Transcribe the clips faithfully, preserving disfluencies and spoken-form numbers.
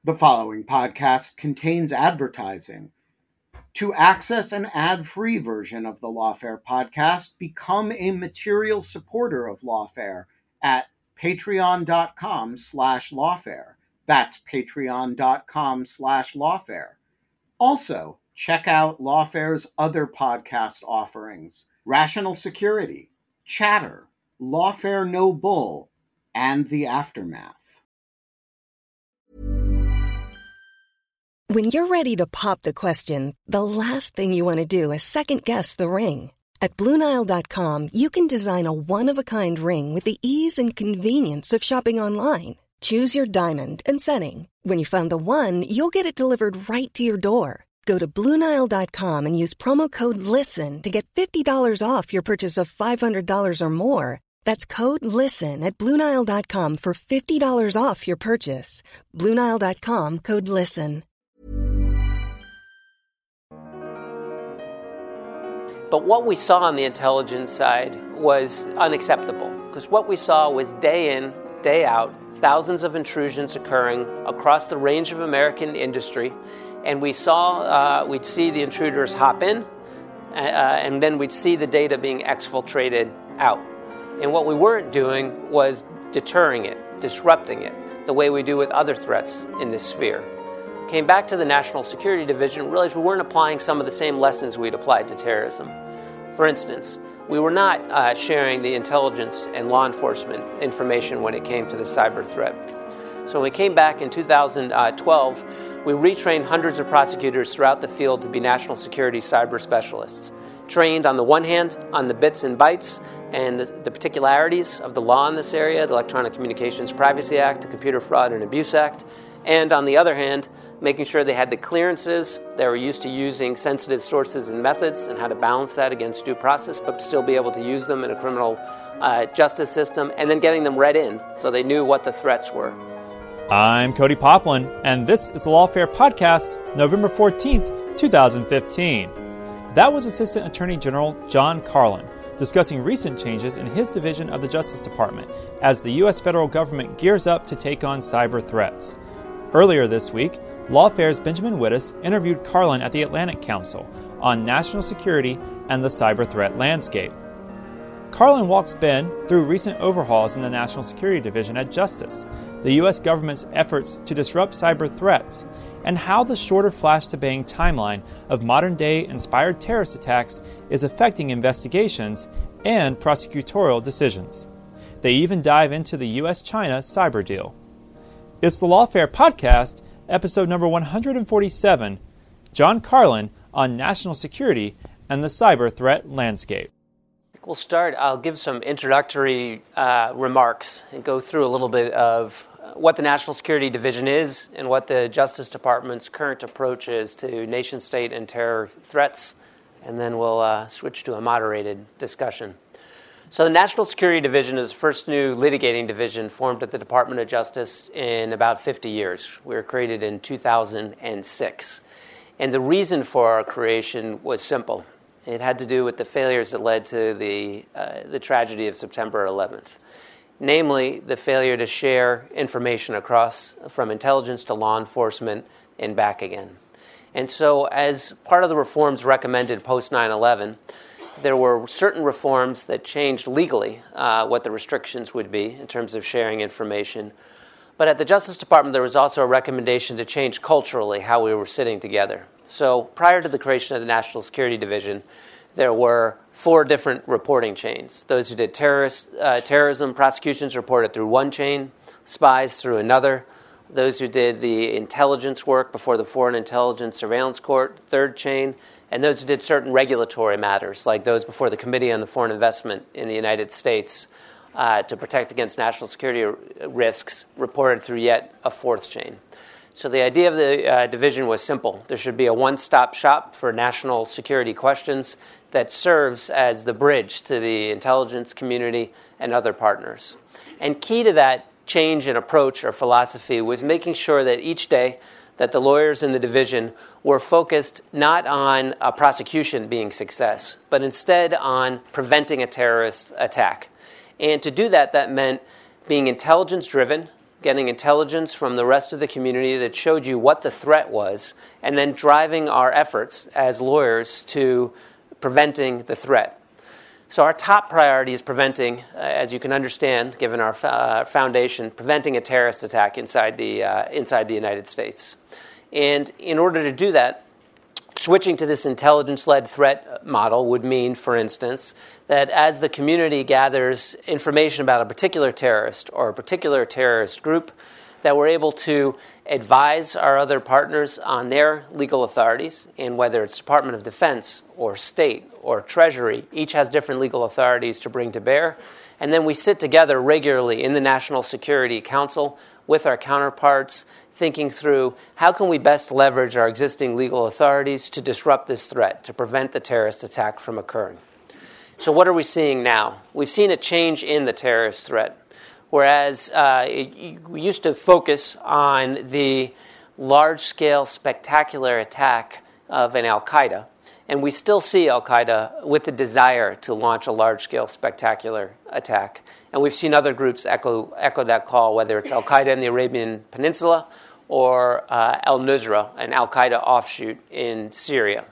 The following podcast contains advertising. To access an ad-free version of the Lawfare podcast, become a material supporter of Lawfare at patreon.com slash lawfare. That's patreon.com slash lawfare. Also, check out Lawfare's other podcast offerings: Rational Security, Chatter, Lawfare No Bull, and The Aftermath. When you're ready to pop the question, the last thing you want to do is second-guess the ring. At Blue Nile dot com, you can design a one-of-a-kind ring with the ease and convenience of shopping online. Choose your diamond and setting. When you find the one, you'll get it delivered right to your door. Go to Blue Nile dot com and use promo code LISTEN to get fifty dollars off your purchase of five hundred dollars or more. That's code LISTEN at Blue Nile dot com for fifty dollars off your purchase. Blue Nile dot com, code LISTEN. But what we saw on the intelligence side was unacceptable, because what we saw was day in, day out, thousands of intrusions occurring across the range of American industry, and we saw, uh, we'd see the intruders hop in, uh, and then we'd see the data being exfiltrated out. And what we weren't doing was deterring it, disrupting it, the way we do with other threats in this sphere. Came back to the National Security Division and realized we weren't applying some of the same lessons we'd applied to terrorism. For instance, we were not uh, sharing the intelligence and law enforcement information when it came to the cyber threat. So when we came back in two thousand twelve, we retrained hundreds of prosecutors throughout the field to be national security cyber specialists, trained on the one hand on the bits and bytes and the, the particularities of the law in this area, the Electronic Communications Privacy Act, the Computer Fraud and Abuse Act, and on the other hand, making sure they had the clearances, they were used to using sensitive sources and methods and how to balance that against due process, but still be able to use them in a criminal uh, justice system, and then getting them read in so they knew what the threats were. I'm Cody Poplin, and this is the Lawfare Podcast, November fourteenth, twenty fifteen. That was Assistant Attorney General John Carlin discussing recent changes in his division of the Justice Department as the U S federal government gears up to take on cyber threats. Earlier this week, Lawfare's Benjamin Wittes interviewed Carlin at the Atlantic Council on national security and the cyber threat landscape. Carlin walks Ben through recent overhauls in the National Security Division at Justice, the U S government's efforts to disrupt cyber threats, and how the shorter flash-to-bang timeline of modern-day inspired terrorist attacks is affecting investigations and prosecutorial decisions. They even dive into the U S China cyber deal. It's the Lawfare Podcast, episode number one hundred forty-seven, John Carlin on national security and the cyber threat landscape. We'll start, I'll give some introductory uh, remarks and go through a little bit of what the National Security Division is and what the Justice Department's current approach is to nation-state and terror threats, and then we'll uh, switch to a moderated discussion. So the National Security Division is the first new litigating division formed at the Department of Justice in about fifty years. We were created in two thousand six. And the reason for our creation was simple. It had to do with the failures that led to the, uh, the tragedy of September eleventh. Namely, the failure to share information across from intelligence to law enforcement and back again. And so as part of the reforms recommended post nine eleven, there were certain reforms that changed legally uh, what the restrictions would be in terms of sharing information. But at the Justice Department, there was also a recommendation to change culturally how we were sitting together. So prior to the creation of the National Security Division, there were four different reporting chains. Those who did terrorist, uh, terrorism prosecutions reported through one chain, spies through another. Those who did the intelligence work before the Foreign Intelligence Surveillance Court, third chain, and those who did certain regulatory matters, like those before the Committee on the Foreign Investment in the United States uh, to protect against national security risks, reported through yet a fourth chain. So the idea of the uh, division was simple. There should be a one-stop shop for national security questions that serves as the bridge to the intelligence community and other partners. And key to that change in approach or philosophy was making sure that each day that the lawyers in the division were focused not on a prosecution being success, but instead on preventing a terrorist attack. And to do that, that meant being intelligence-driven, getting intelligence from the rest of the community that showed you what the threat was, and then driving our efforts as lawyers to preventing the threat. So our top priority is preventing, uh, as you can understand, given our uh, foundation, preventing a terrorist attack inside the uh, inside the United States. And in order to do that, switching to this intelligence-led threat model would mean, for instance, that as the community gathers information about a particular terrorist or a particular terrorist group, that we're able to advise our other partners on their legal authorities, and whether it's Department of Defense or State or Treasury, each has different legal authorities to bring to bear. And then we sit together regularly in the National Security Council with our counterparts, thinking through how can we best leverage our existing legal authorities to disrupt this threat, to prevent the terrorist attack from occurring. So what are we seeing now? We've seen a change in the terrorist threat. Whereas uh, it, we used to focus on the large-scale, spectacular attack of an al-Qaeda, and we still see al-Qaeda with the desire to launch a large-scale, spectacular attack. And we've seen other groups echo, echo that call, whether it's al-Qaeda in the Arabian Peninsula or uh, al-Nusra, an al-Qaeda offshoot in Syria.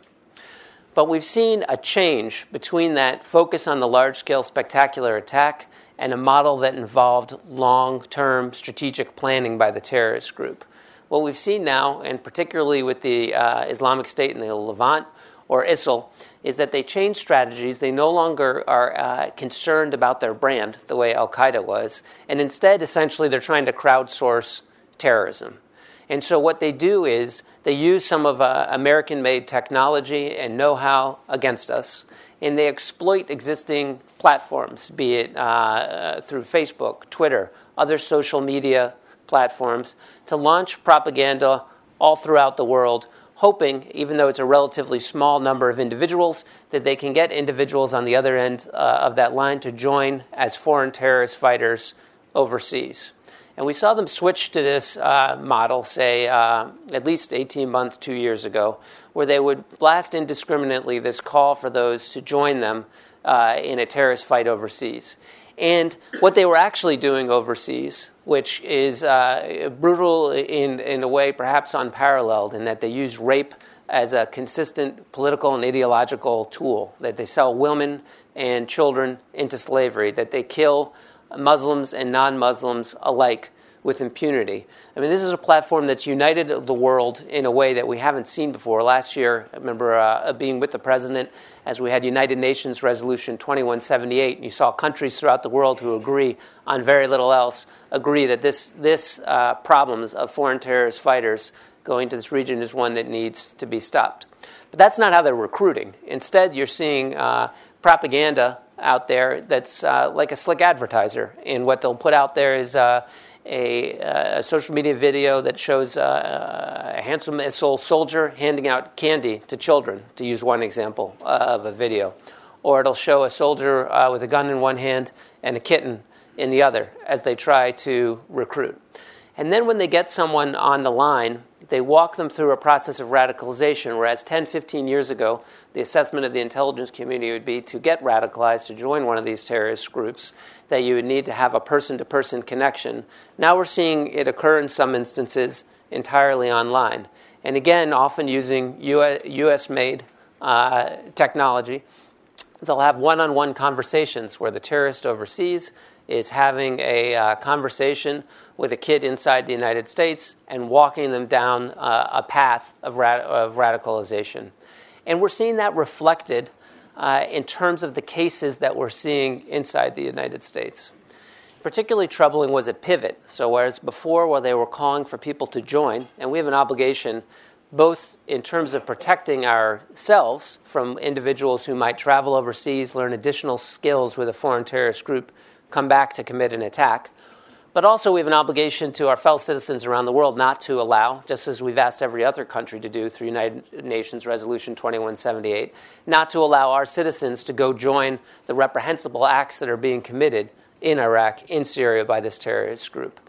But we've seen a change between that focus on the large-scale, spectacular attack and a model that involved long-term strategic planning by the terrorist group. What we've seen now, and particularly with the uh, Islamic State in the Levant, or I S I L, is that they change strategies. They no longer are uh, concerned about their brand the way al-Qaeda was, and instead, essentially, they're trying to crowdsource terrorism. And so what they do is they use some of uh, American-made technology and know-how against us, and they exploit existing platforms, be it uh, through Facebook, Twitter, other social media platforms, to launch propaganda all throughout the world, hoping, even though it's a relatively small number of individuals, that they can get individuals on the other end uh, of that line to join as foreign terrorist fighters overseas. And we saw them switch to this uh, model, say, uh, at least eighteen months, two years ago, where they would blast indiscriminately this call for those to join them uh, in a terrorist fight overseas. And what they were actually doing overseas, which is uh, brutal in, in a way perhaps unparalleled, in that they use rape as a consistent political and ideological tool, that they sell women and children into slavery, that they kill Muslims and non-Muslims alike with impunity. I mean, this is a platform that's united the world in a way that we haven't seen before. Last year, I remember uh, being with the president as we had United Nations Resolution twenty-one seventy-eight, and you saw countries throughout the world who agree on very little else, agree that this, this uh, problem of foreign terrorist fighters going to this region is one that needs to be stopped. But that's not how they're recruiting. Instead, you're seeing uh, propaganda out there that's uh, like a slick advertiser. And what they'll put out there is uh, a, a social media video that shows uh, a handsome I S I L soldier handing out candy to children, to use one example uh, of a video. Or it'll show a soldier uh, with a gun in one hand and a kitten in the other as they try to recruit. And then when they get someone on the line, they walk them through a process of radicalization, whereas ten, fifteen years ago, the assessment of the intelligence community would be to get radicalized, to join one of these terrorist groups, that you would need to have a person-to-person connection. Now we're seeing it occur in some instances entirely online. And again, often using U S-made uh, technology. They'll have one-on-one conversations where the terrorist overseas is having a uh, conversation with a kid inside the United States and walking them down uh, a path of, rad- of radicalization. And we're seeing that reflected uh, in terms of the cases that we're seeing inside the United States. Particularly troubling was at Pivot. So whereas before, where they were calling for people to join, and we have an obligation both in terms of protecting ourselves from individuals who might travel overseas, learn additional skills with a foreign terrorist group, come back to commit an attack. But also we have an obligation to our fellow citizens around the world not to allow, just as we've asked every other country to do through United Nations Resolution twenty-one seventy-eight, not to allow our citizens to go join the reprehensible acts that are being committed in Iraq, in Syria, by this terrorist group.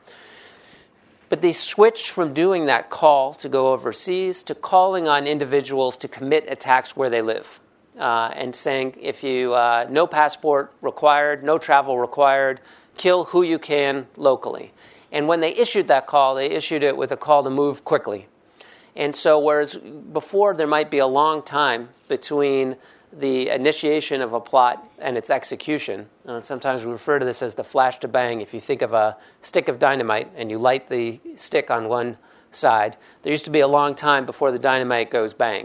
But they switched from doing that call to go overseas to calling on individuals to commit attacks where they live. Uh, and saying, if you, uh, no passport required, no travel required, kill who you can locally. And when they issued that call, they issued it with a call to move quickly. And so whereas before there might be a long time between the initiation of a plot and its execution, and sometimes we refer to this as the flash to bang. If you think of a stick of dynamite and you light the stick on one side, there used to be a long time before the dynamite goes bang.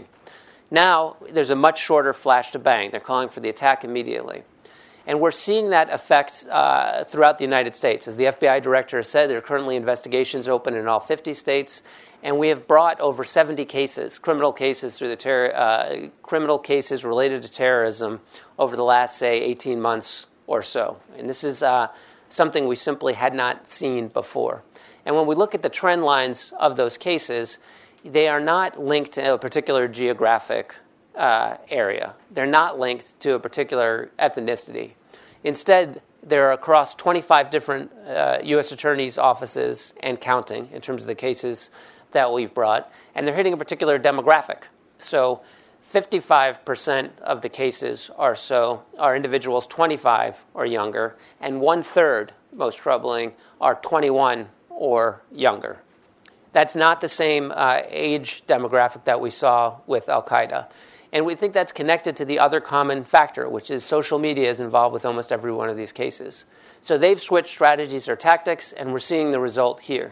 Now there's a much shorter flash to bang. They're calling for the attack immediately. And we're seeing that effect uh, throughout the United States. As the F B I director has said, there are currently investigations open in all fifty states, and we have brought over seventy cases, criminal cases through the ter- uh, criminal cases related to terrorism over the last, say, eighteen months or so. And this is uh, something we simply had not seen before. And when we look at the trend lines of those cases, they are not linked to a particular geographic Uh, area. They're not linked to a particular ethnicity. Instead, they're across twenty-five different uh, U S attorneys' offices and counting in terms of the cases that we've brought, and they're hitting a particular demographic. So fifty-five percent of the cases or so are individuals twenty-five or younger, and one-third, most troubling, are twenty-one or younger. That's not the same uh, age demographic that we saw with Al-Qaeda. And we think that's connected to the other common factor, which is social media is involved with almost every one of these cases. So they've switched strategies or tactics, and we're seeing the result here.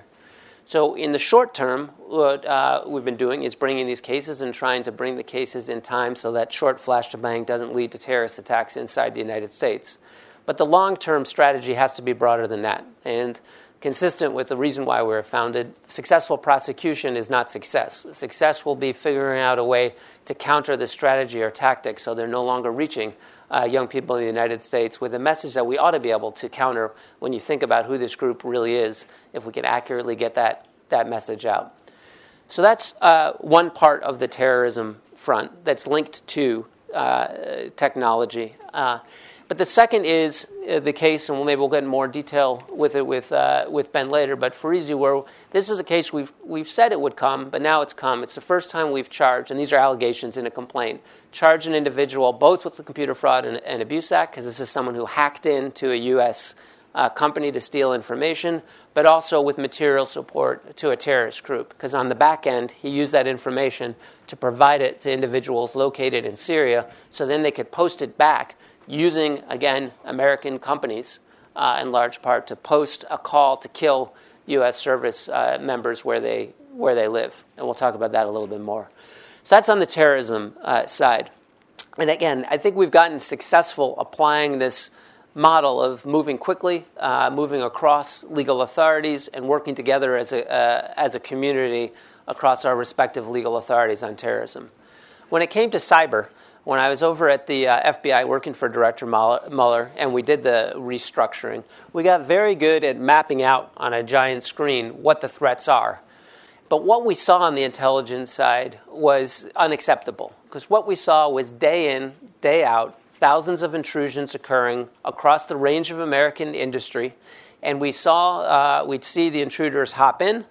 So in the short term, what uh, we've been doing is bringing these cases and trying to bring the cases in time so that short flash to bang doesn't lead to terrorist attacks inside the United States. But the long-term strategy has to be broader than that. And consistent with the reason why we were founded, successful prosecution is not success. Success will be figuring out a way to counter the strategy or tactic so they're no longer reaching uh, young people in the United States with a message that we ought to be able to counter when you think about who this group really is, if we can accurately get that, that message out. So that's uh, one part of the terrorism front that's linked to uh, technology. Uh, But the second is uh, the case, and we'll, maybe we'll get in more detail with it with uh, with Ben later, but Farizi, where this is a case we've we've said it would come, but now it's come. It's the first time we've charged, and these are allegations in a complaint, charged an individual both with the Computer Fraud and, and Abuse Act, because this is someone who hacked into a U S uh, company to steal information, but also with material support to a terrorist group, because on the back end, he used that information to provide it to individuals located in Syria, so then they could post it back using, again, American companies, uh, in large part, to post a call to kill U S service uh, members where they where they live. And we'll talk about that a little bit more. So that's on the terrorism uh, side. And again, I think we've gotten successful applying this model of moving quickly, uh, moving across legal authorities, and working together as a uh, as a community across our respective legal authorities on terrorism. When it came to cyber, when I was over at the uh, F B I working for Director Mueller and we did the restructuring, we got very good at mapping out on a giant screen what the threats are. But what we saw on the intelligence side was unacceptable, because what we saw was day in, day out, thousands of intrusions occurring across the range of American industry, and we saw, uh, we'd see the intruders hop in,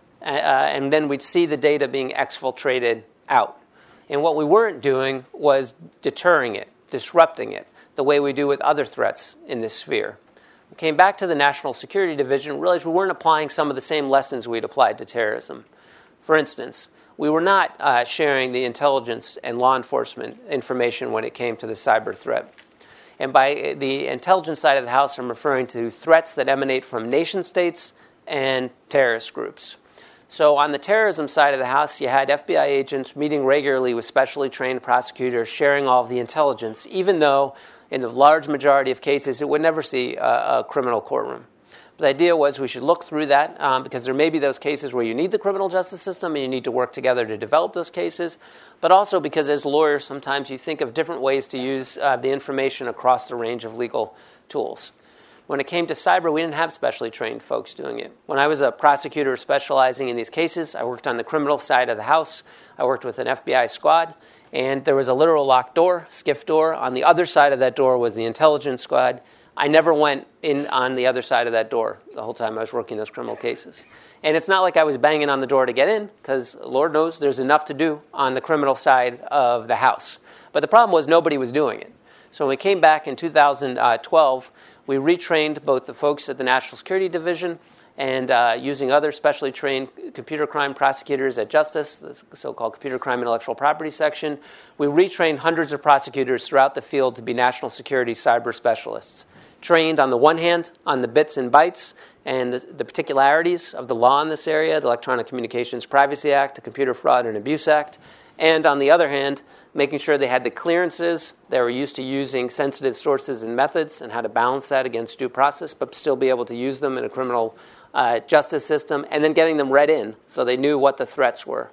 uh, and then we'd see the data being exfiltrated out. And what we weren't doing was deterring it, disrupting it, the way we do with other threats in this sphere. We came back to the National Security Division and realized we weren't applying some of the same lessons we'd applied to terrorism. For instance, we were not uh, sharing the intelligence and law enforcement information when it came to the cyber threat. And by the intelligence side of the house, I'm referring to threats that emanate from nation states and terrorist groups. So on the terrorism side of the house, you had F B I agents meeting regularly with specially trained prosecutors, sharing all of the intelligence, even though in the large majority of cases it would never see a, a criminal courtroom. But the idea was we should look through that um, because there may be those cases where you need the criminal justice system and you need to work together to develop those cases, but also because as lawyers sometimes you think of different ways to use uh, the information across the range of legal tools. When it came to cyber, we didn't have specially trained folks doing it. When I was a prosecutor specializing in these cases, I worked on the criminal side of the house. I worked with an F B I squad, and there was a literal locked door, skiff door. On the other side of that door was the intelligence squad. I never went in on the other side of that door the whole time I was working those criminal cases. And it's not like I was banging on the door to get in, because Lord knows there's enough to do on the criminal side of the house. But the problem was nobody was doing it. So when we came back in two thousand twelve, we retrained both the folks at the National Security Division and uh, using other specially trained computer crime prosecutors at Justice, the so-called Computer Crime Intellectual Property Section, we retrained hundreds of prosecutors throughout the field to be national security cyber specialists, trained on the one hand on the bits and bytes and the, the particularities of the law in this area, the Electronic Communications Privacy Act, the Computer Fraud and Abuse Act, and on the other hand, making sure they had the clearances, they were used to using sensitive sources and methods and how to balance that against due process, but still be able to use them in a criminal uh, justice system, and then getting them read in so they knew what the threats were.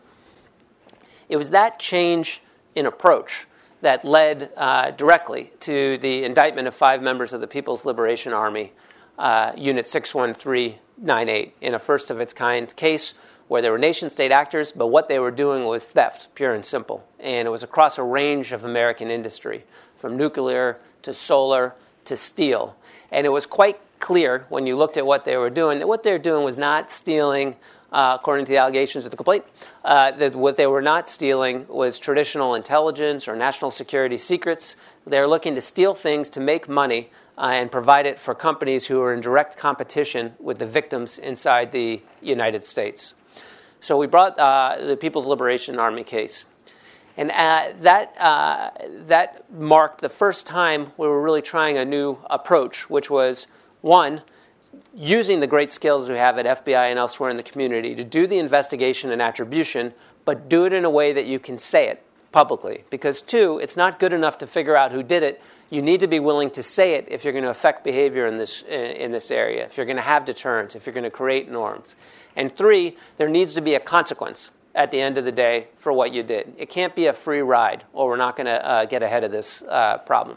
It was that change in approach that led uh, directly to the indictment of five members of the People's Liberation Army, uh, Unit six one three nine eight, in a first-of-its-kind case where they were nation-state actors, but what they were doing was theft, pure and simple. And it was across a range of American industry, from nuclear to solar to steel. And it was quite clear when you looked at what they were doing that what they were doing was not stealing, uh, according to the allegations of the complaint, uh, that what they were not stealing was traditional intelligence or national security secrets. They were looking to steal things to make money uh, and provide it for companies who were in direct competition with the victims inside the United States. So we brought uh, the People's Liberation Army case. And uh, that uh, that marked the first time we were really trying a new approach, which was, one, using the great skills we have at F B I and elsewhere in the community to do the investigation and attribution, but do it in a way that you can say it publicly. Because, two, it's not good enough to figure out who did it. You need to be willing to say it if you're going to affect behavior in this in this area, if you're going to have deterrence, if you're going to create norms. And three, there needs to be a consequence at the end of the day for what you did. It can't be a free ride, or we're not going to uh, get ahead of this uh, problem.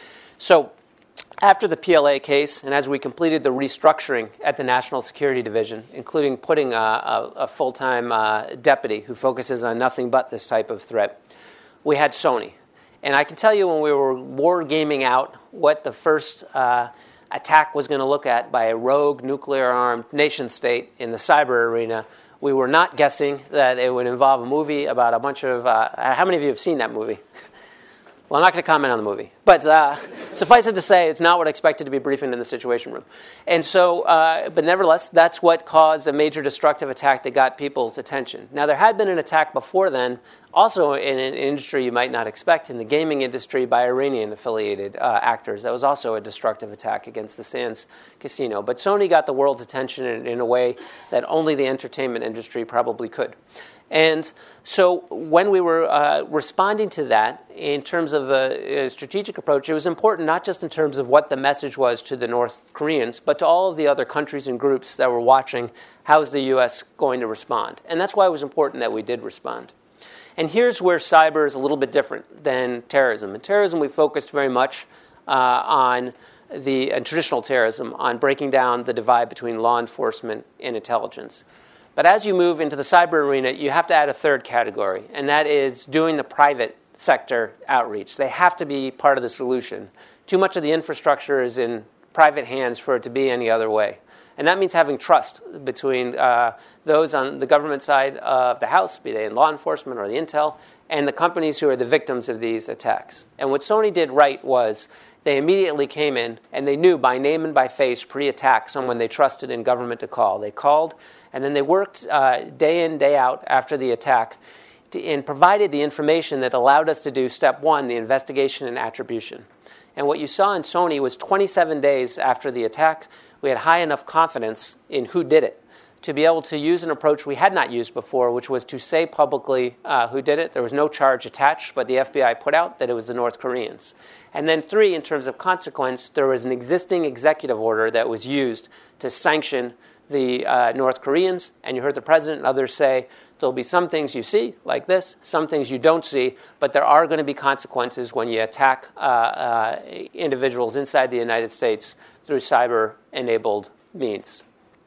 So after the P L A case, and as we completed the restructuring at the National Security Division, including putting a, a, a full-time uh, deputy who focuses on nothing but this type of threat, we had Sony. And I can tell you when we were war gaming out what the first uh, attack was going to look at by a rogue nuclear-armed nation-state in the cyber arena, we were not guessing that it would involve a movie about a bunch of... Uh, how many of you have seen that movie? Well, I'm not going to comment on the movie. But uh, suffice it to say, it's not what I expected to be briefing in the Situation Room. And so, uh, but nevertheless, that's what caused a major destructive attack that got people's attention. Now, there had been an attack before then, also in an industry you might not expect, in the gaming industry by Iranian-affiliated uh, actors. That was also a destructive attack against the Sands Casino. But Sony got the world's attention in, in a way that only the entertainment industry probably could. And so when we were uh, responding to that in terms of a, a strategic approach, it was important not just in terms of what the message was to the North Koreans, but to all of the other countries and groups that were watching, how is the U S going to respond? And that's why it was important that we did respond. And here's where cyber is a little bit different than terrorism. In terrorism, we focused very much uh, on the uh, traditional terrorism, on breaking down the divide between law enforcement and intelligence. But as you move into the cyber arena, you have to add a third category, and that is doing the private sector outreach. They have to be part of the solution. Too much of the infrastructure is in private hands for it to be any other way. And that means having trust between uh, those on the government side of the house, be they in law enforcement or the intel, and the companies who are the victims of these attacks. And what Sony did right was they immediately came in and they knew by name and by face pre-attack someone they trusted in government to call. They called, and then they worked uh, day in, day out after the attack to, and provided the information that allowed us to do step one, the investigation and attribution. And what you saw in Sony was twenty-seven days after the attack, we had high enough confidence in who did it to be able to use an approach we had not used before, which was to say publicly uh, who did it. There was no charge attached, but the F B I put out that it was the North Koreans. And then three, in terms of consequence, there was an existing executive order that was used to sanction the uh, North Koreans. And you heard the president and others say, there'll be some things you see, like this, some things you don't see, but there are going to be consequences when you attack uh, uh, individuals inside the United States through cyber-enabled means.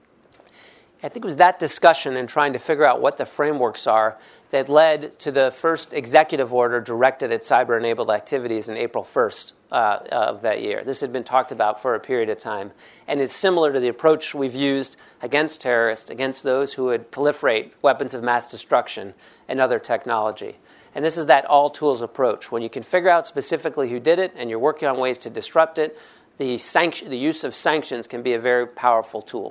I think it was that discussion and trying to figure out what the frameworks are that led to the first executive order directed at cyber-enabled activities on April first uh, of that year. This had been talked about for a period of time and is similar to the approach we've used against terrorists, against those who would proliferate weapons of mass destruction and other technology. And this is that all-tools approach. When you can figure out specifically who did it and you're working on ways to disrupt it, the, sanction, the use of sanctions can be a very powerful tool.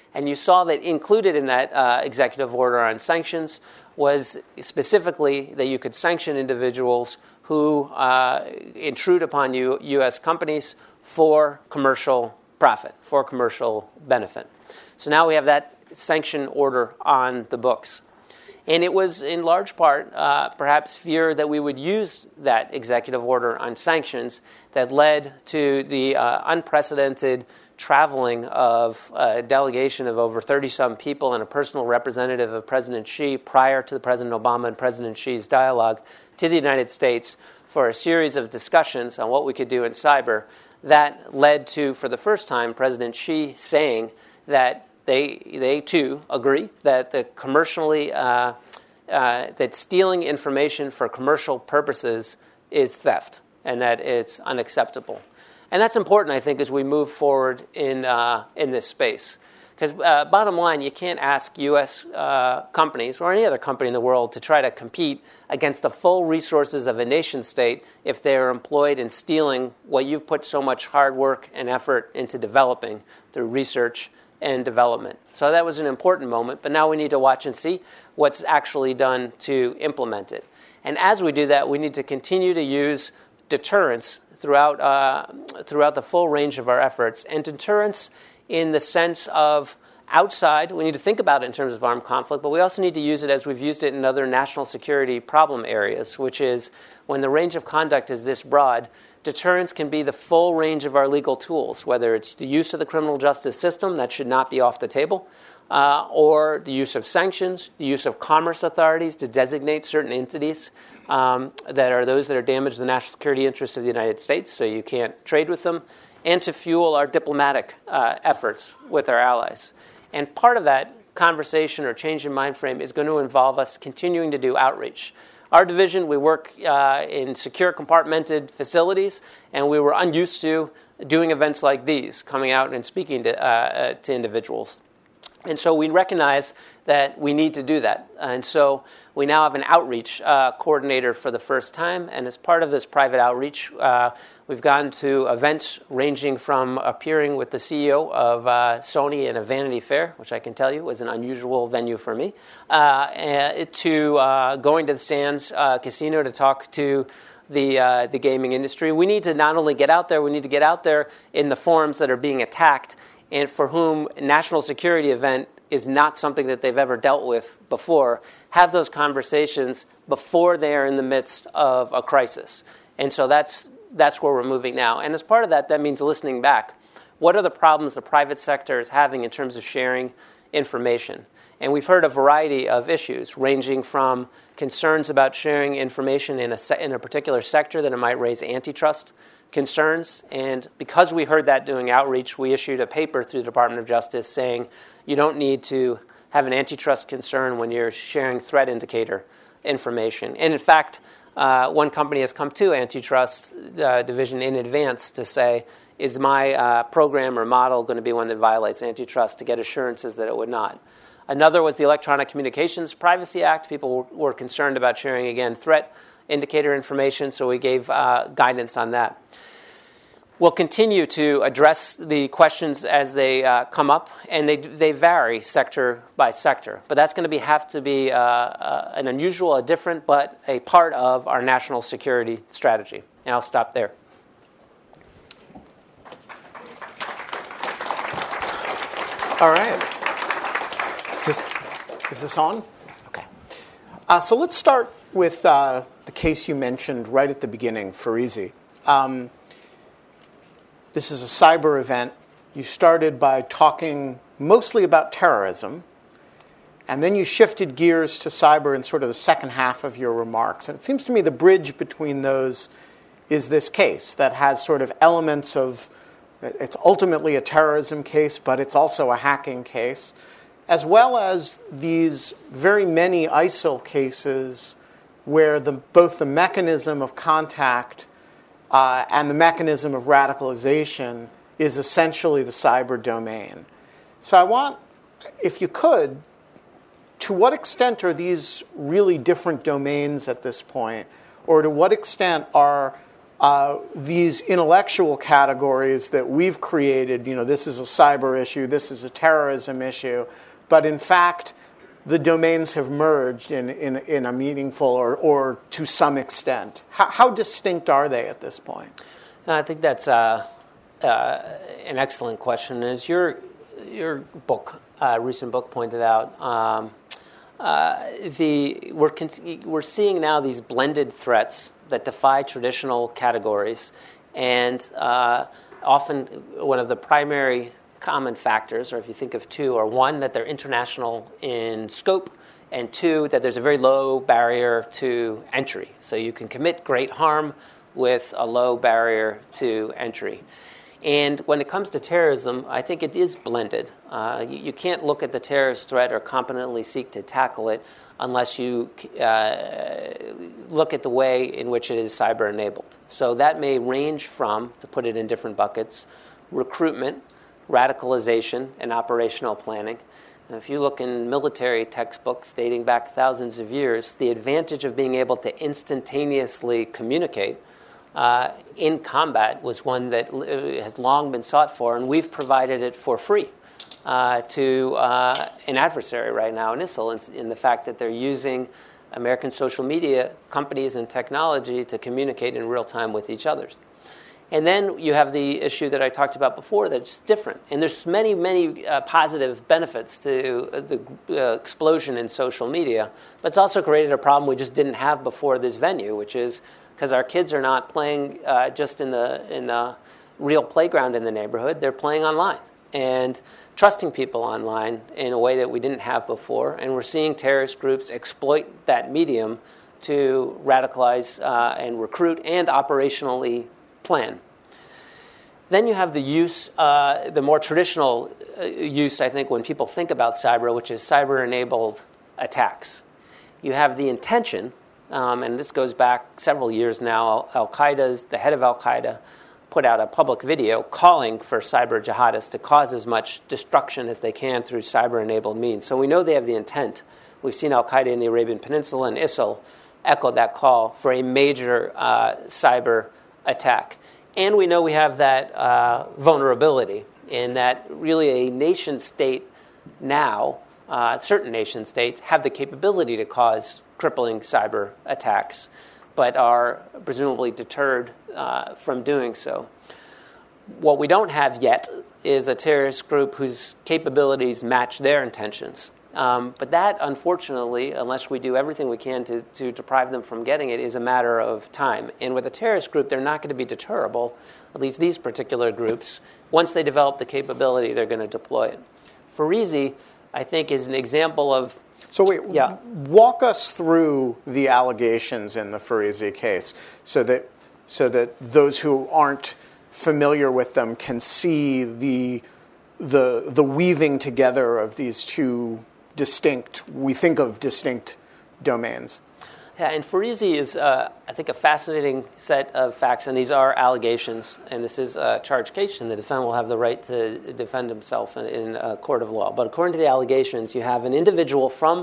And you saw that included in that uh, executive order on sanctions was specifically that you could sanction individuals who uh, intrude upon you, U S companies for commercial profit, for commercial benefit. So now we have that sanction order on the books. And it was in large part uh, perhaps fear that we would use that executive order on sanctions that led to the uh, unprecedented traveling of a delegation of over thirty-some people and a personal representative of President Xi prior to the President Obama and President Xi's dialogue to the United States for a series of discussions on what we could do in cyber that led to, for the first time, President Xi saying that they they too agree that the commercially uh, uh, that stealing information for commercial purposes is theft and that it's unacceptable. And that's important, I think, as we move forward in uh, in this space. Because uh, bottom line, you can't ask U S uh, companies or any other company in the world to try to compete against the full resources of a nation state if they're employed in stealing what you've put so much hard work and effort into developing through research and development. So that was an important moment, but now we need to watch and see what's actually done to implement it. And as we do that, we need to continue to use deterrence throughout uh, throughout the full range of our efforts, and deterrence in the sense of outside. We need to think about it in terms of armed conflict, but we also need to use it as we've used it in other national security problem areas, which is when the range of conduct is this broad, deterrence can be the full range of our legal tools, whether it's the use of the criminal justice system, that should not be off the table, uh, or the use of sanctions, the use of commerce authorities to designate certain entities um, that are those that are damaged to the national security interests of the United States, so you can't trade with them, and to fuel our diplomatic uh, efforts with our allies. And part of that conversation or change in mind frame is going to involve us continuing to do outreach. Our division, we work uh, in secure compartmented facilities, and we were unused to doing events like these, coming out and speaking to, uh, uh, to individuals. And so we recognize that we need to do that. And so we now have an outreach uh, coordinator for the first time. And as part of this private outreach, uh, we've gone to events ranging from appearing with the C E O of uh, Sony in a Vanity Fair, which I can tell you was an unusual venue for me, uh, to uh, going to the Sands uh, Casino to talk to the uh, the gaming industry. We need to not only get out there, we need to get out there in the forums that are being attacked and for whom national security event is not something that they've ever dealt with before, have those conversations before they are in the midst of a crisis. And so that's that's where we're moving now. And as part of that, that means listening back. What are the problems the private sector is having in terms of sharing information? And we've heard a variety of issues, ranging from concerns about sharing information in a se- in a particular sector that it might raise antitrust concerns. And because we heard that doing outreach, we issued a paper through the Department of Justice saying you don't need to have an antitrust concern when you're sharing threat indicator information. And in fact, uh, one company has come to antitrust uh, division in advance to say, is my uh, program or model going to be one that violates antitrust, to get assurances that it would not. Another was the Electronic Communications Privacy Act. People were concerned about sharing, again, threat indicator information, so we gave uh, guidance on that. We'll continue to address the questions as they uh, come up, and they they vary sector by sector. But that's going to be have to be uh, uh, an unusual, a different, but a part of our national security strategy. And I'll stop there. All right. Is this, is this on? Okay. Uh, so let's start with uh, the case you mentioned right at the beginning, Farizi. Um, this is a cyber event. You started by talking mostly about terrorism, and then you shifted gears to cyber in sort of the second half of your remarks. And it seems to me the bridge between those is this case that has sort of elements of, it's ultimately a terrorism case, but it's also a hacking case, as well as these very many I S I L cases where the, both the mechanism of contact uh, and the mechanism of radicalization is essentially the cyber domain. So I want, if you could, to what extent are these really different domains at this point? Or to what extent are uh, these intellectual categories that we've created, you know, this is a cyber issue, this is a terrorism issue, but in fact, the domains have merged in, in, in a meaningful or, or to some extent. How, how distinct are they at this point? I think that's uh, uh, an excellent question. As your your book, uh, recent book, pointed out, um, uh, the we're con- we're seeing now these blended threats that defy traditional categories, and uh, often one of the primary common factors, or if you think of two, are one, that they're international in scope, and two, that there's a very low barrier to entry. So you can commit great harm with a low barrier to entry. And when it comes to terrorism, I think it is blended. Uh, you, you can't look at the terrorist threat or competently seek to tackle it unless you uh, look at the way in which it is cyber-enabled. So that may range from, to put it in different buckets, recruitment, radicalization, and operational planning. And if you look in military textbooks dating back thousands of years, the advantage of being able to instantaneously communicate uh, in combat was one that has long been sought for, and we've provided it for free uh, to uh, an adversary right now in ISIL, in, in the fact that they're using American social media companies and technology to communicate in real time with each other. And then you have the issue that I talked about before that's different. And there's many, many uh, positive benefits to uh, the uh, explosion in social media, but it's also created a problem we just didn't have before this venue, which is because our kids are not playing uh, just in the in the real playground in the neighborhood. They're playing online and trusting people online in a way that we didn't have before. And we're seeing terrorist groups exploit that medium to radicalize uh, and recruit and operationally plan. Then you have the use, uh, the more traditional uh, use, I think, when people think about cyber, which is cyber-enabled attacks. You have the intention, um, and this goes back several years now. Al-Qaeda's, the head of Al-Qaeda, put out a public video calling for cyber jihadists to cause as much destruction as they can through cyber-enabled means. So we know they have the intent. We've seen Al-Qaeda in the Arabian Peninsula and ISIL echo that call for a major uh, cyber attack. And we know we have that uh, vulnerability in that really a nation state now, uh, certain nation states, have the capability to cause crippling cyber attacks, but are presumably deterred uh, from doing so. What we don't have yet is a terrorist group whose capabilities match their intentions. Um, but that, unfortunately, unless we do everything we can to, to deprive them from getting it, is a matter of time. And with a terrorist group, they're not going to be deterrable, at least these particular groups. Once they develop the capability, they're going to deploy it. Farizi, I think, is an example of... So wait, yeah. walk us through the allegations in the Farizi case so that so that those who aren't familiar with them can see the the the weaving together of these two distinct, we think of distinct domains. Yeah, and Farizi is, uh, I think, a fascinating set of facts, and these are allegations, and this is a charged case, and the defendant will have the right to defend himself in, in a court of law. But according to the allegations, you have an individual from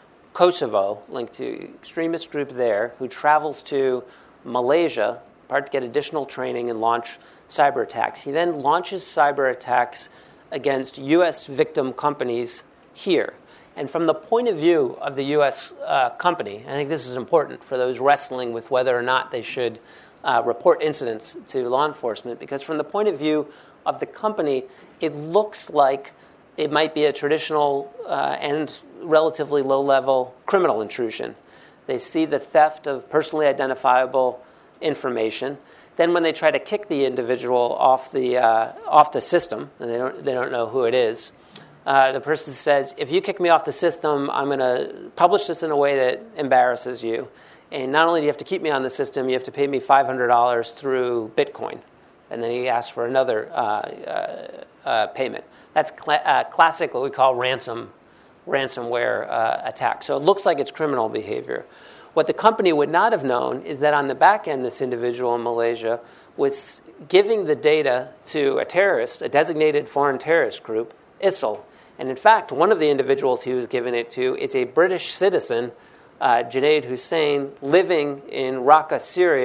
Kosovo, linked to extremist group there, who travels to Malaysia, part to get additional training and launch cyber attacks. He then launches cyber attacks against U S victim companies here. And from the point of view of the U S uh, company, I think this is important for those wrestling with whether or not they should uh, report incidents to law enforcement, because from the point of view of the company, it looks like it might be a traditional uh, and relatively low-level criminal intrusion. They see the theft of personally identifiable information. Then when they try to kick the individual off the uh, off the system, and they don't they don't know who it is, Uh, the person says, if you kick me off the system, I'm going to publish this in a way that embarrasses you. And not only do you have to keep me on the system, you have to pay me five hundred dollars through Bitcoin. And then he asks for another uh, uh, uh, payment. That's cl- uh, classic what we call ransom, ransomware uh, attack. So it looks like it's criminal behavior. What the company would not have known is that on the back end, this individual in Malaysia was giving the data to a terrorist, a designated foreign terrorist group, ISIL. And in fact, one of the individuals he was giving it to is a British citizen, uh, Junaid Hussain, living in Raqqa, Syria,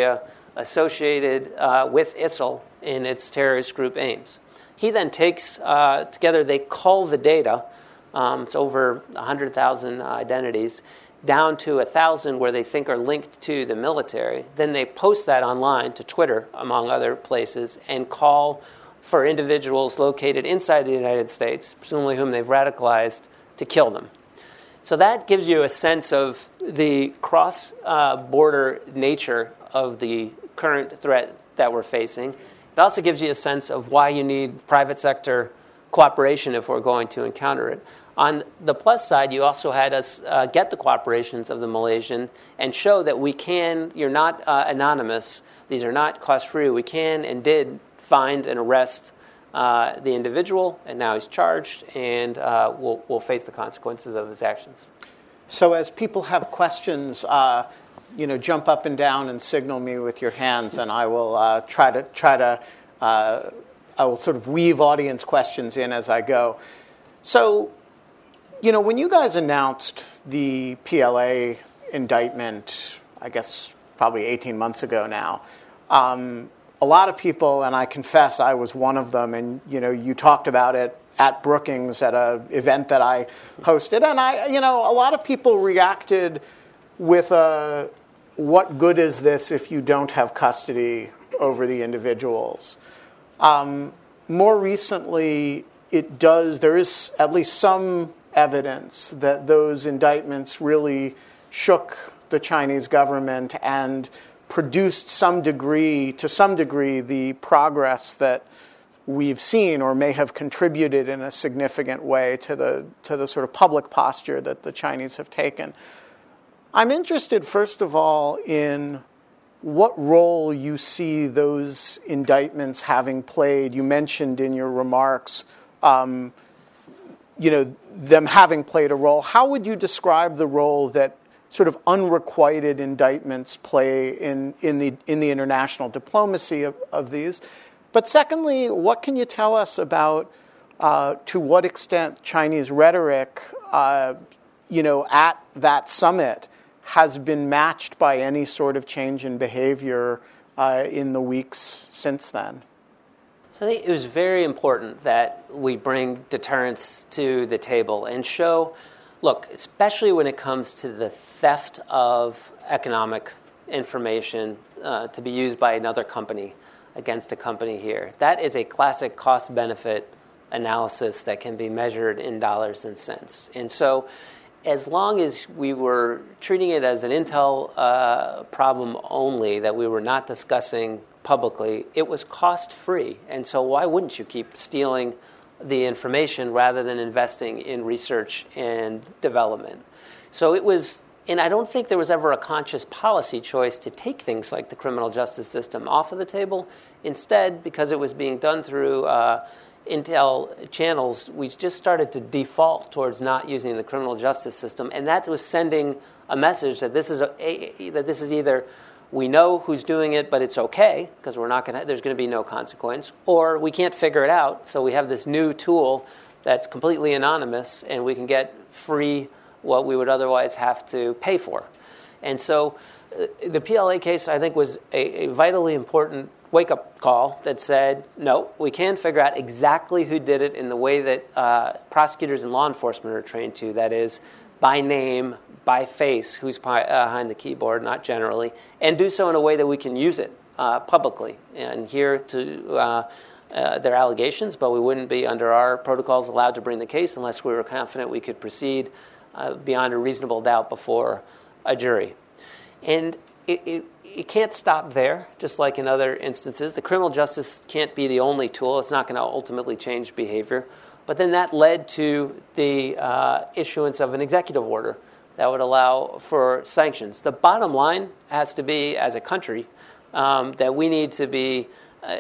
associated uh, with I S I L in its terrorist group aims. He then takes, uh, together they cull the data, um, it's over one hundred thousand identities, down to one thousand where they think are linked to the military. Then they post that online to Twitter, among other places, and call for individuals located inside the United States, presumably whom they've radicalized, to kill them. So that gives you a sense of the cross-border uh, nature of the current threat that we're facing. It also gives you a sense of why you need private sector cooperation if we're going to encounter it. On the plus side, you also had us uh, get the cooperations of the Malaysian and show that we can, you're not uh, anonymous, these are not cost-free, we can and did find and arrest uh, the individual, and now he's charged, and uh, will will face the consequences of his actions. So as people have questions, uh, you know, jump up and down and signal me with your hands, and I will uh, try to try to uh, I will sort of weave audience questions in as I go. So, you know, when you guys announced the P L A indictment, I guess probably eighteen months ago now, um, a lot of people, and I confess I was one of them, and, you know, you talked about it at Brookings at an event that I hosted, and I, you know, a lot of people reacted with a, what good is this if you don't have custody over the individuals? Um, more recently, it does, there is at least some evidence that those indictments really shook the Chinese government and produced some degree, to some degree, the progress that we've seen or may have contributed in a significant way to the to the sort of public posture that the Chinese have taken. I'm interested, first of all, in what role you see those indictments having played. You mentioned in your remarks, um, you know, them having played a role. How would you describe the role that sort of unrequited indictments play in, in the in the international diplomacy of, of these? But secondly, what can you tell us about uh, to what extent Chinese rhetoric, uh, you know, at that summit has been matched by any sort of change in behavior uh, in the weeks since then? So I think it was very important that we bring deterrence to the table and show, look, especially when it comes to the theft of economic information uh, to be used by another company against a company here. That is a classic cost-benefit analysis that can be measured in dollars and cents. And so as long as we were treating it as an intel uh, problem only, that we were not discussing publicly, it was cost-free. And so why wouldn't you keep stealing the information rather than investing in research and development? So it was, and I don't think there was ever a conscious policy choice to take things like the criminal justice system off of the table. Instead, because it was being done through uh, intel channels, we just started to default towards not using the criminal justice system, and that was sending a message that this is a, a that this is either we know who's doing it, but it's okay because we're not going to. There's going to be no consequence, or we can't figure it out. So we have this new tool that's completely anonymous, and we can get free what we would otherwise have to pay for. And so, uh, the P L A case, I think, was a, a vitally important wake-up call that said, no, we can figure out exactly who did it in the way that uh, prosecutors and law enforcement are trained to. That is, by name, by face, who's behind the keyboard, not generally, and do so in a way that we can use it uh, publicly. And here to uh, uh, their allegations, but we wouldn't be under our protocols allowed to bring the case unless we were confident we could proceed uh, beyond a reasonable doubt before a jury. And it, it, it can't stop there, just like in other instances. The criminal justice can't be the only tool. It's not going to ultimately change behavior. But then that led to the uh, issuance of an executive order that would allow for sanctions. The bottom line has to be, as a country, um, that we need to be uh,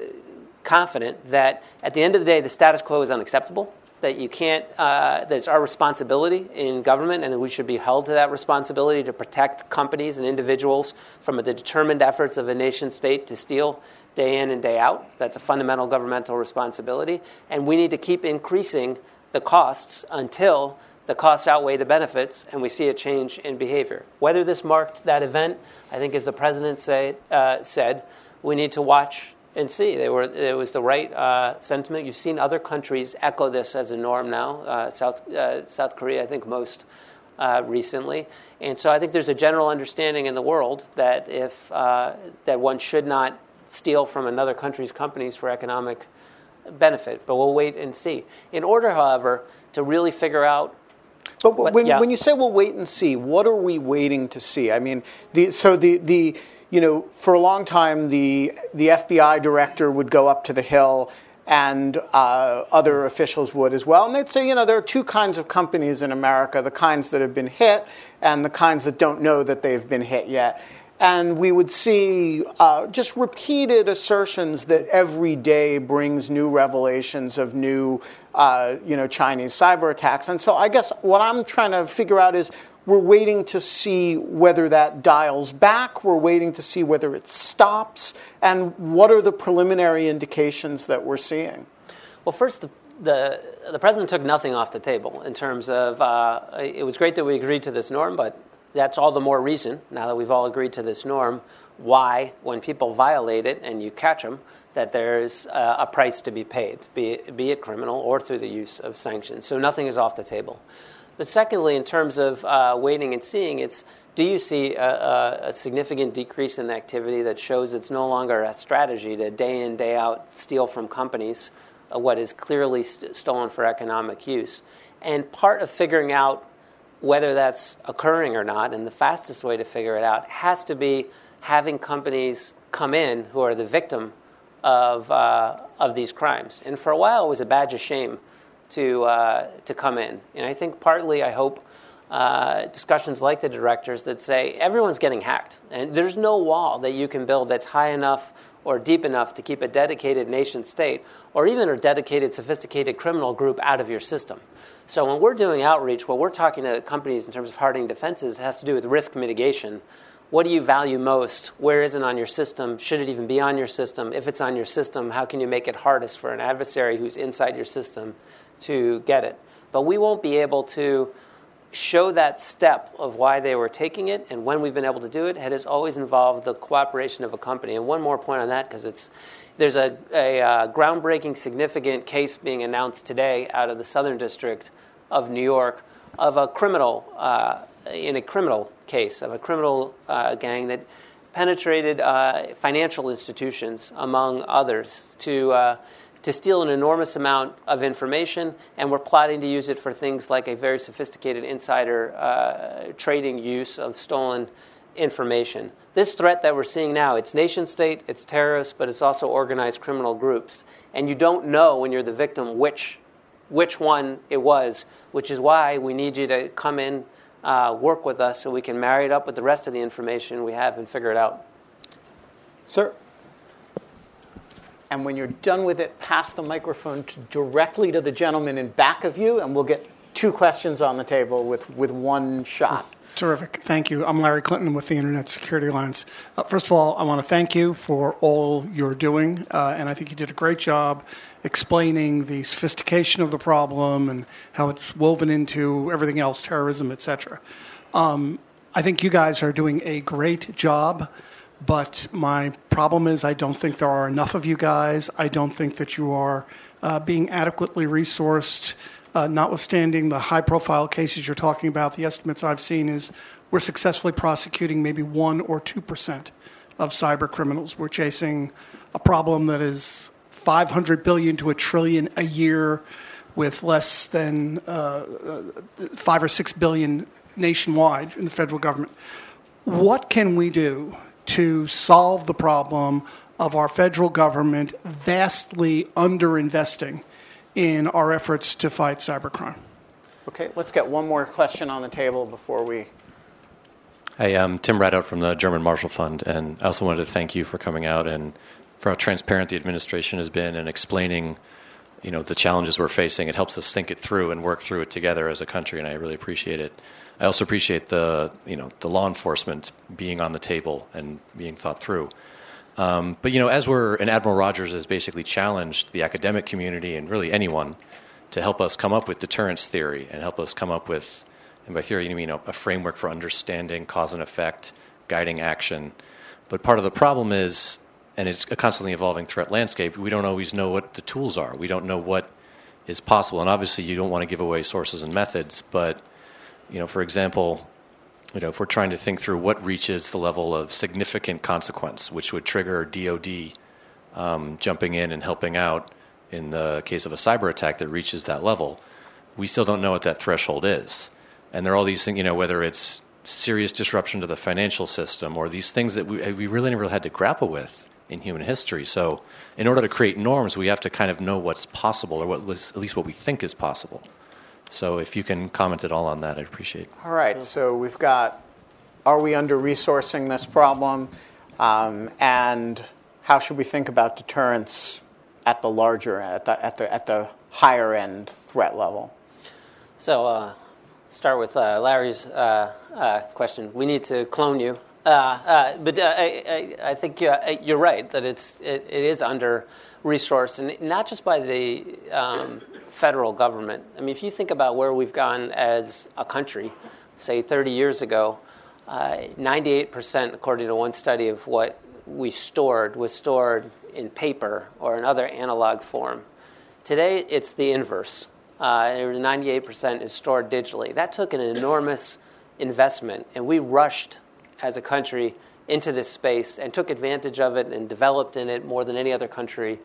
confident that at the end of the day, the status quo is unacceptable, that you can't, uh, that it's our responsibility in government, and that we should be held to that responsibility to protect companies and individuals from the determined efforts of a nation state to steal day in and day out. That's a fundamental governmental responsibility. And we need to keep increasing the costs until the costs outweigh the benefits, and we see a change in behavior. Whether this marked that event, I think, as the president say, uh, said, we need to watch and see. They were, it was the right uh, sentiment. You've seen other countries echo this as a norm now. Uh, South uh, South Korea, I think, most uh, recently. And so I think there's a general understanding in the world that if uh, that one should not steal from another country's companies for economic benefit. But we'll wait and see. In order, however, to really figure out. But what, when, yeah. when you say we'll wait and see, what are we waiting to see? I mean, the, so the, the you know, for a long time, the the F B I director would go up to the Hill, and uh, other officials would as well. And they'd say, you know, there are two kinds of companies in America, the kinds that have been hit and the kinds that don't know that they've been hit yet. And we would see uh, just repeated assertions that every day brings new revelations of new, uh, you know, Chinese cyber attacks. And so I guess what I'm trying to figure out is we're waiting to see whether that dials back. We're waiting to see whether it stops. And what are the preliminary indications that we're seeing? Well, first, the the, the president took nothing off the table in terms of uh, it was great that we agreed to this norm, but that's all the more reason, now that we've all agreed to this norm, why, when people violate it and you catch them, that there's uh, a price to be paid, be it, be it criminal or through the use of sanctions. So nothing is off the table. But secondly, in terms of uh, waiting and seeing, it's do you see a, a, a significant decrease in activity that shows it's no longer a strategy to day in, day out steal from companies uh, what is clearly st- stolen for economic use? And part of figuring out whether that's occurring or not, and the fastest way to figure it out has to be having companies come in who are the victim of uh, of these crimes. And for a while, it was a badge of shame to uh, to come in. And I think partly, I hope, uh, discussions like the directors that say everyone's getting hacked, and there's no wall that you can build that's high enough or deep enough to keep a dedicated nation state or even a dedicated, sophisticated criminal group out of your system. So when we're doing outreach, what we're talking to companies in terms of hardening defenses has to do with risk mitigation. What do you value most? Where is it on your system? Should it even be on your system? If it's on your system, how can you make it hardest for an adversary who's inside your system to get it? But we won't be able to show that step of why they were taking it, and when we've been able to do it, it has always involved the cooperation of a company. And one more point on that, because it's there's a, a uh, groundbreaking, significant case being announced today out of the Southern District of New York of a criminal, uh, in a criminal case, of a criminal uh, gang that penetrated uh, financial institutions, among others, to uh, to steal an enormous amount of information, and we're plotting to use it for things like a very sophisticated insider uh, trading use of stolen information. This threat that we're seeing now, it's nation state, it's terrorists, but it's also organized criminal groups. And you don't know when you're the victim which which one it was, which is why we need you to come in, uh, work with us so we can marry it up with the rest of the information we have and figure it out. Sir? And when you're done with it, pass the microphone to directly to the gentleman in back of you, and we'll get two questions on the table with, with one shot. Terrific. Thank you. I'm Larry Clinton with the Internet Security Alliance. Uh, first of all, I want to thank you for all you're doing, uh, and I think you did a great job explaining the sophistication of the problem and how it's woven into everything else, terrorism, et cetera. Um, I think you guys are doing a great job, but my problem is I don't think there are enough of you guys. I don't think that you are uh, being adequately resourced. Uh, notwithstanding the high-profile cases you're talking about, the estimates I've seen is we're successfully prosecuting maybe one or two percent of cyber criminals. We're chasing a problem that is five hundred billion to a trillion a year, with less than uh, five or six billion nationwide in the federal government. What can we do to solve the problem of our federal government vastly underinvesting in our efforts to fight cybercrime? Okay, let's get one more question on the table before we... Hi, I'm Tim Radout from the German Marshall Fund, and I also wanted to thank you for coming out and for how transparent the administration has been and explaining, you know, the challenges we're facing. It helps us think it through and work through it together as a country, and I really appreciate it. I also appreciate the, you know, the law enforcement being on the table and being thought through. Um, but, you know, as we're, and Admiral Rogers has basically challenged the academic community and really anyone to help us come up with deterrence theory and help us come up with, and by theory you mean a, a framework for understanding cause and effect, guiding action. But part of the problem is, and it's a constantly evolving threat landscape, we don't always know what the tools are. We don't know what is possible. And obviously you don't want to give away sources and methods, but, you know, for example, you know, if we're trying to think through what reaches the level of significant consequence, which would trigger D O D um, jumping in and helping out in the case of a cyber attack that reaches that level, we still don't know what that threshold is. And there are all these things, you know, whether it's serious disruption to the financial system or these things that we, we really never had to grapple with in human history. So in order to create norms, we have to kind of know what's possible, or what was at least what we think is possible. So if you can comment at all on that, I'd appreciate it. All right, so we've got, are we under-resourcing this problem? Um, and how should we think about deterrence at the larger, at the, at the, at the higher end threat level? So uh, start with uh, Larry's uh, uh, question. We need to clone you. Uh, uh, but uh, I, I, I think uh, you're right that it's it, it is under-resourced, and not just by the um, federal government. I mean, if you think about where we've gone as a country, say thirty years ago, uh, ninety-eight percent, according to one study, of what we stored was stored in paper or another analog form. Today, it's the inverse. Uh, ninety-eight percent is stored digitally. That took an enormous investment, and we rushed as a country into this space and took advantage of it and developed in it more than any other country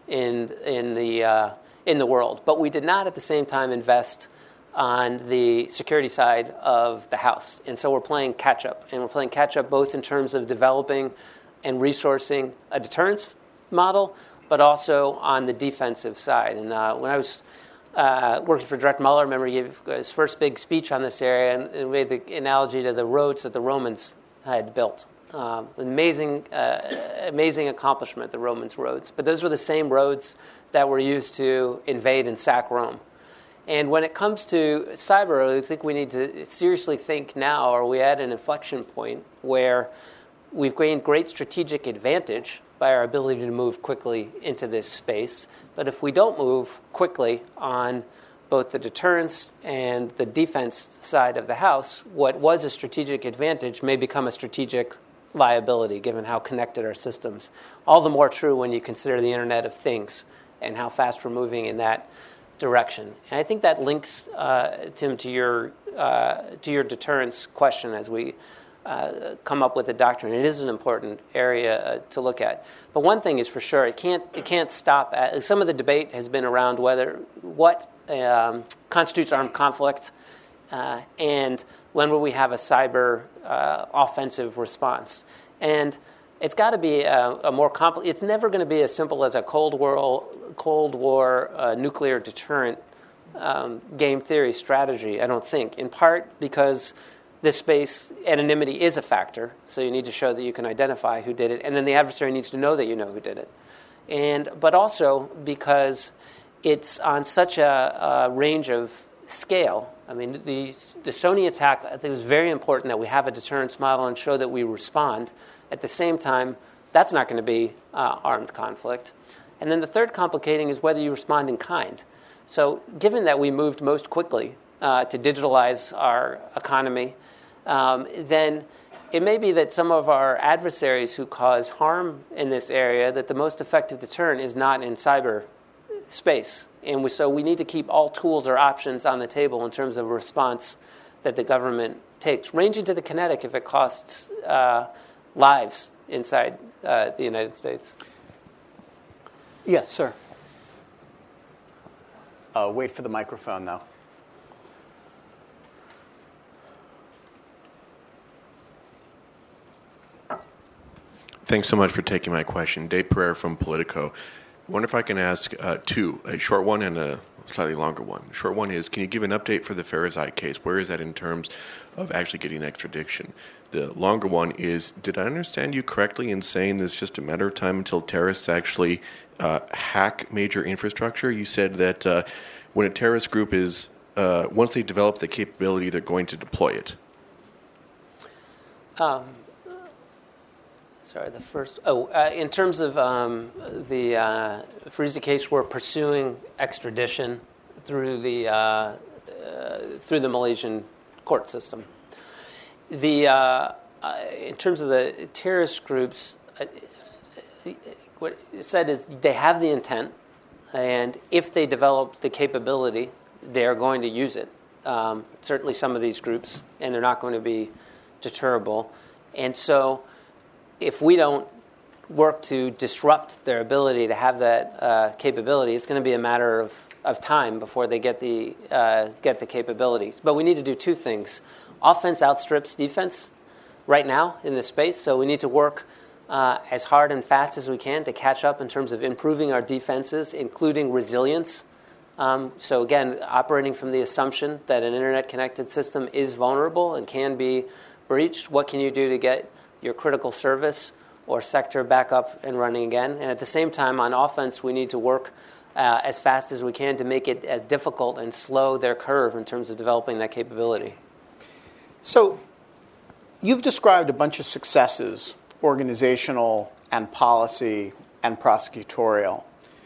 in in the uh, in the world. But we did not at the same time invest on the security side of the house. And so we're playing catch-up. And we're playing catch-up both in terms of developing and resourcing a deterrence model, but also on the defensive side. And uh, when I was uh, working for Director Mueller, I remember he gave his first big speech on this area and, and made the analogy to the roads that the Romans had built. Um, amazing, uh, amazing accomplishment, the Romans' roads. But those were the same roads that were used to invade and sack Rome. And when it comes to cyber, I think we need to seriously think now, are we at an inflection point where we've gained great strategic advantage by our ability to move quickly into this space. But if we don't move quickly on both the deterrence and the defense side of the house, what was a strategic advantage may become a strategic liability, given how connected our systems. All the more true when you consider the Internet of Things and how fast we're moving in that direction. And I think that links, uh, Tim, to your uh, to your deterrence question as we uh, come up with a doctrine. It is an important area uh, to look at. But one thing is for sure, it can't it can't stop at. Some of the debate has been around whether what um, constitutes armed conflict, uh, and when will we have a cyber uh, offensive response. And it's got to be a, a more complex. It's never going to be as simple as a Cold War, Cold War uh, nuclear deterrent um, game theory strategy, I don't think, in part because this space anonymity is a factor, so you need to show that you can identify who did it, and then the adversary needs to know that you know who did it. And but also because it's on such a, a range of scale. I mean, the, the Sony attack, I think it was very important that we have a deterrence model and show that we respond. At the same time, that's not going to be uh, armed conflict. And then the third complicating is whether you respond in kind. So given that we moved most quickly uh, to digitalize our economy, um, then it may be that some of our adversaries who cause harm in this area, that the most effective deterrent is not in cyber space. And we, so we need to keep all tools or options on the table in terms of a response that the government takes, ranging to the kinetic if it costs uh, lives inside uh, the United States. Yes, sir. Uh, wait for the microphone, though. Thanks so much for taking my question. Dave Pereira from Politico. I wonder if I can ask uh, two, a short one and a slightly longer one. The short one is, can you give an update for the Farazai case? Where is that in terms of actually getting extradition? The longer one is, did I understand you correctly in saying this is just a matter of time until terrorists actually uh, hack major infrastructure? You said that uh, when a terrorist group is, uh, once they develop the capability, they're going to deploy it. Um. Sorry, the first. Oh, uh, in terms of um, the uh, Farizi case, we're pursuing extradition through the uh, uh, through the Malaysian court system. The uh, uh, in terms of the terrorist groups, uh, what it said is they have the intent, and if they develop the capability, they are going to use it. Um, certainly, some of these groups, and they're not going to be deterrable. And so, if we don't work to disrupt their ability to have that uh, capability, it's going to be a matter of, of time before they get the uh, get the capabilities. But we need to do two things. Offense outstrips defense right now in this space, so we need to work uh, as hard and fast as we can to catch up in terms of improving our defenses, including resilience. Um, so again, operating from the assumption that an internet-connected system is vulnerable and can be breached, what can you do to get your critical service or sector back up and running again? And at the same time, on offense, we need to work uh, as fast as we can to make it as difficult and slow their curve in terms of developing that capability. So you've described a bunch of successes, organizational and policy and prosecutorial.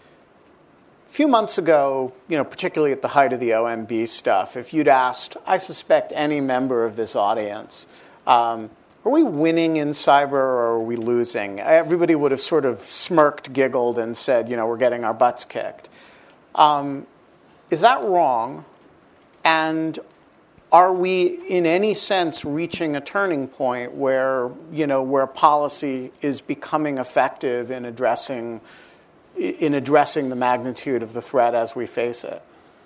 A few months ago, you know, particularly at the height of the O M B stuff, if you'd asked, I suspect, any member of this audience, um, are we winning in cyber or are we losing? Everybody would have sort of smirked, giggled, and said, you know, we're getting our butts kicked. Um, is that wrong? And are we, in any sense, reaching a turning point where, you know, where policy is becoming effective in addressing in addressing the magnitude of the threat as we face it?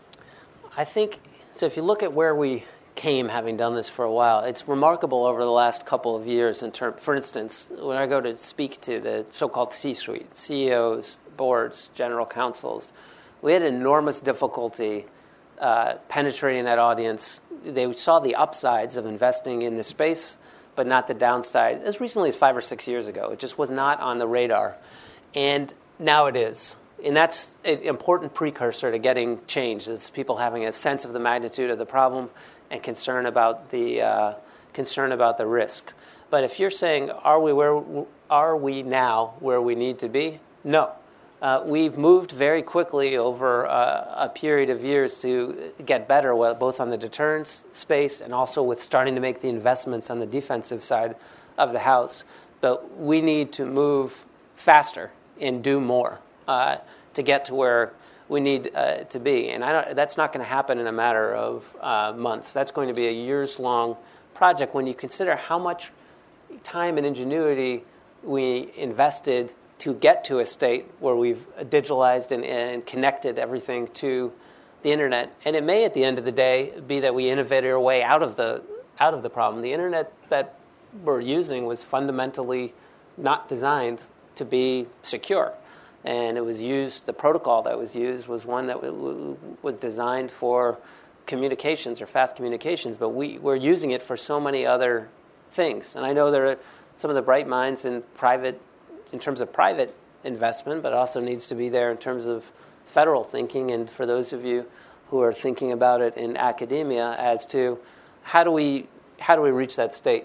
I think, so if you look at where we came, having done this for a while, it's remarkable over the last couple of years in term, for instance, when I go to speak to the so-called C-suite, C E Os, boards, general counsels, we had enormous difficulty uh, penetrating that audience. They saw the upsides of investing in this space, but not the downside. As recently as five or six years ago, it just was not on the radar. And now it is. And that's an important precursor to getting change, is people having a sense of the magnitude of the problem and concern about the uh, concern about the risk. But if you're saying, are we where are we now where we need to be? No. Uh, we've moved very quickly over uh, a period of years to get better, both on the deterrence space and also with starting to make the investments on the defensive side of the house. But we need to move faster and do more uh, to get to where we need uh, to be. And I don't, that's not going to happen in a matter of uh, months. That's going to be a years-long project when you consider how much time and ingenuity we invested to get to a state where we've digitalized and, and connected everything to the internet. And it may, at the end of the day, be that we innovated our way out of the out of the problem. The internet that we're using was fundamentally not designed to be secure. And it was used, the protocol that was used was one that w- w- was designed for communications or fast communications, but we, we're using it for so many other things. And I know there are some of the bright minds in private, in terms of private investment, but it also needs to be there in terms of federal thinking. And for those of you who are thinking about it in academia as to how do we how do we reach that state?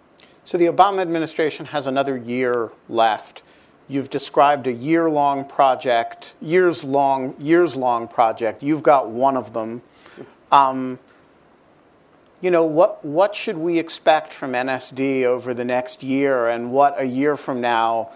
So the Obama administration has another year left. You've described a year-long project, years-long, years-long project. You've got one of them. Um, you know, what what should we expect from N S D over the next year, and what a year from now,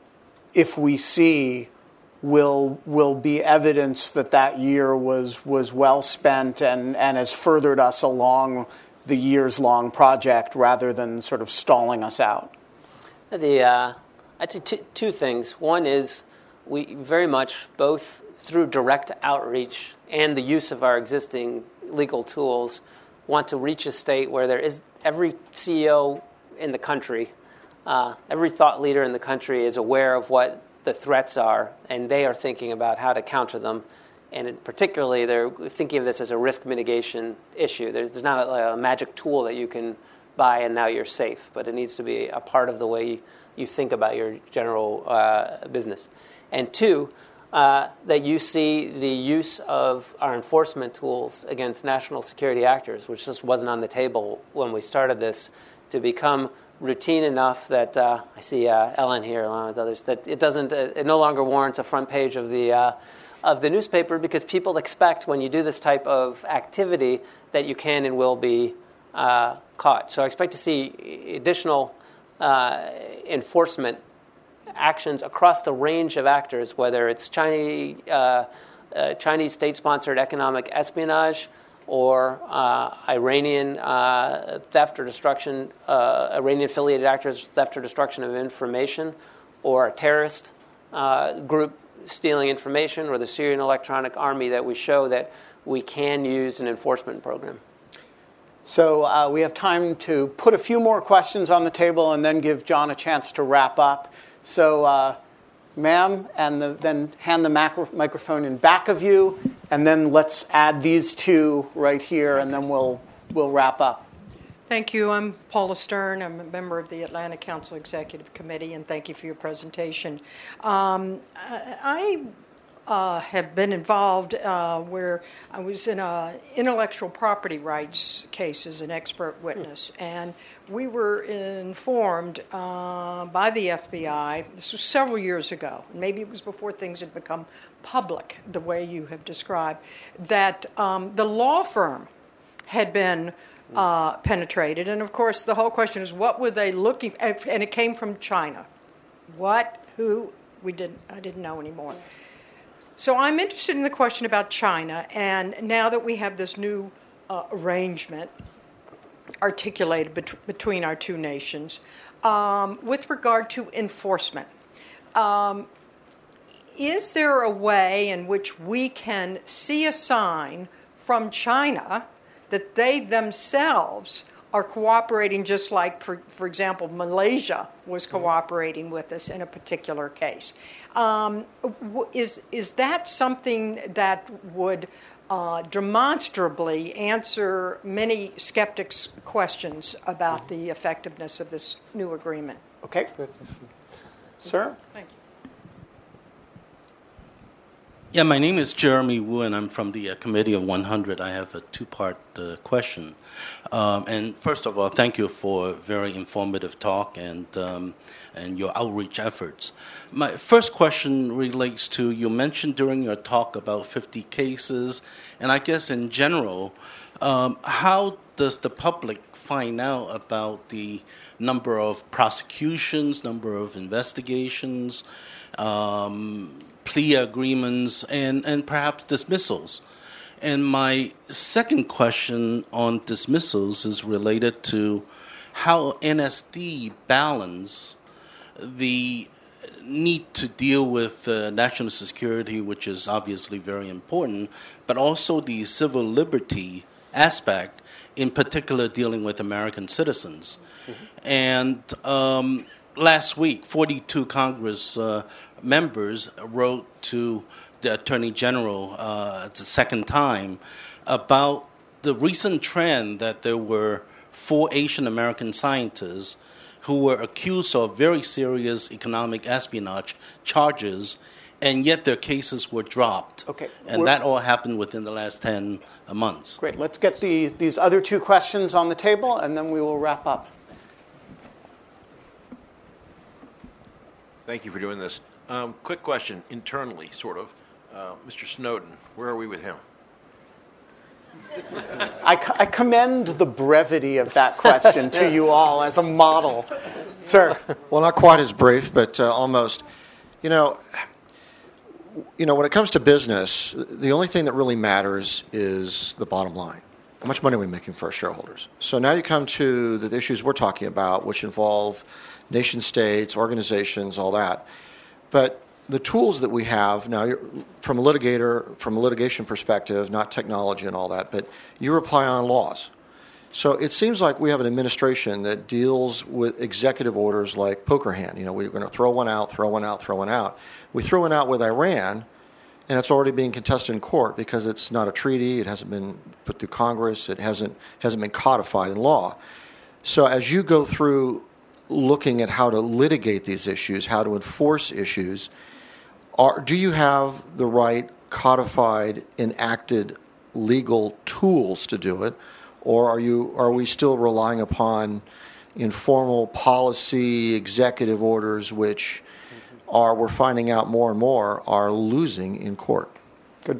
if we see, will will be evidence that that year was was well spent and, and has furthered us along the years-long project rather than sort of stalling us out? The uh, I'd say two, two things. One is we very much, both through direct outreach and the use of our existing legal tools, want to reach a state where there is every C E O in the country, uh, every thought leader in the country is aware of what the threats are, and they are thinking about how to counter them. And in particularly, they're thinking of this as a risk mitigation issue. There's, there's not a, a magic tool that you can buy and now you're safe, but it needs to be a part of the way you, you think about your general uh, business. And two, uh, that you see the use of our enforcement tools against national security actors, which just wasn't on the table when we started this, to become routine enough that uh, I see uh, Ellen here along with others, that it doesn't, uh, it no longer warrants a front page of the uh, of the newspaper because people expect when you do this type of activity that you can and will be uh, caught. So I expect to see additional uh, enforcement actions across the range of actors, whether it's Chinese, uh, uh, Chinese state-sponsored economic espionage or uh, Iranian uh, theft or destruction, uh, Iranian-affiliated actors' theft or destruction of information, or a terrorist uh, group stealing information, or the Syrian Electronic Army, that we show that we can use an enforcement program. So uh, we have time to put a few more questions on the table and then give John a chance to wrap up. So, uh, ma'am, and the, then hand the macro- microphone in back of you, and then let's add these two right here, and then we'll we'll wrap up. Thank you. I'm Paula Stern. I'm a member of the Atlantic Council Executive Committee, and thank you for your presentation. Um, I uh, have been involved uh, where I was in a intellectual property rights case as an expert witness, and we were informed uh, by the F B I, this was several years ago, maybe it was before things had become public the way you have described, that um, the law firm had been uh, penetrated. And of course, the whole question is, what were they looking at? And it came from China. What? Who? We didn't, I didn't know anymore. So I'm interested in the question about China, and now that we have this new uh, arrangement articulated bet- between our two nations, um, with regard to enforcement, um, is there a way in which we can see a sign from China that they themselves are cooperating, just like, for, for example, Malaysia was cooperating with us in a particular case? Um, is is that something that would uh, demonstrably answer many skeptics' questions about the effectiveness of this new agreement? Okay. Sir? Thank you. Yeah, my name is Jeremy Wu, and I'm from the uh, Committee of one hundred. I have a two-part uh, question. Um, and first of all, thank you for a very informative talk and um, and your outreach efforts. My first question relates to, you mentioned during your talk about fifty cases, and I guess in general, um, how does the public find out about the number of prosecutions, number of investigations, um, plea agreements, and, and perhaps dismissals? And my second question on dismissals is related to how N S D balance the need to deal with uh, national security, which is obviously very important, but also the civil liberty aspect, in particular dealing with American citizens. Mm-hmm. And um, last week, forty-two Congress uh, members wrote to the Attorney General uh, the second time about the recent trend that there were four Asian American scientists who were accused of very serious economic espionage charges, and yet their cases were dropped. Okay. And We're, that all happened within the last ten months. Great. Let's get the, these other two questions on the table, and then we will wrap up. Thank you for doing this. Um, quick question, internally, sort of. Uh, Mister Snowden, where are we with him? I, I commend the brevity of that question to you all as a model. Sir. Well, not quite as brief, but uh, almost. You know, you know, when it comes to business, the only thing that really matters is the bottom line. How much money are we making for our shareholders? So now you come to the issues we're talking about, which involve nation states, organizations, all that. But the tools that we have now, you're, from a litigator, from a litigation perspective, not technology and all that, but you rely on laws. So it seems like we have an administration that deals with executive orders like poker hand. You know, we're going to throw one out, throw one out, throw one out. We threw one out with Iran, and it's already being contested in court because it's not a treaty. It hasn't been put through Congress. It hasn't hasn't been codified in law. So as you go through looking at how to litigate these issues, how to enforce issues, are, do you have the right codified, enacted legal tools to do it, or are you are we still relying upon informal policy, executive orders, which are we're finding out more and more are losing in court? Good.